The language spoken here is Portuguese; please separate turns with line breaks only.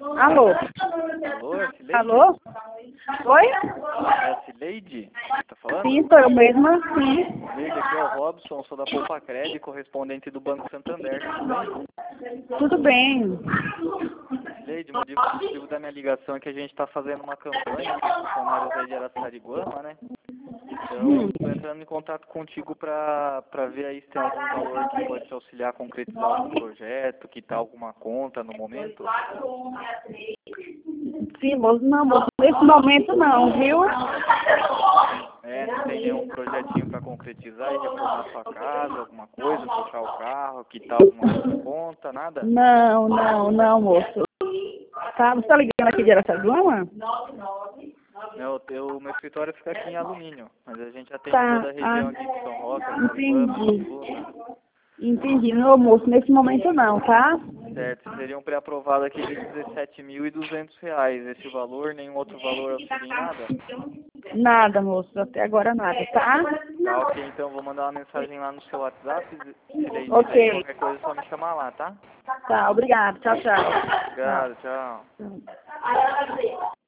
Alô?
Alô, é a Cileide?
Alô? Oi?
É a Cileide que tá falando?
Sim, sou eu mesma, sim.
Cileide, aqui é o Robson, sou da Poupa Cred, correspondente do Banco Santander, tudo bem?
Tudo bem.
Cileide, o motivo da minha ligação é que a gente está fazendo uma campanha para os funcionários aí de Araçariguama, né? Então, estou entrando em contato contigo para ver aí se tem algum valor que pode te auxiliar a concretizar algum projeto, que tá alguma conta no momento.
Sim, moço, não, moço, nesse momento não, viu?
Não tem nenhum projetinho para concretizar e reformar sua casa, alguma coisa, trocar o carro, quitar alguma outra conta, nada?
Não, moço. Tá, você tá ligando aqui de Araçatuama?
Não, meu escritório fica aqui em Alumínio, mas a gente atende
Tá,
toda a região de São Roque, Araçariguama,
entendi.
Itaúna.
Entendi, meu moço, nesse momento não, tá?
Certo, seria um pré-aprovado aqui de R$ 17.200. Esse valor, nenhum outro valor auxilia em nada?
Nada, moço, até agora nada, tá?
Tá, ok, então vou mandar uma mensagem lá no seu WhatsApp, Cileide, daí
Ok,
qualquer coisa é só me chamar lá, tá?
tá, obrigado, tchau, tchau.
Obrigado, tchau.
Tchau.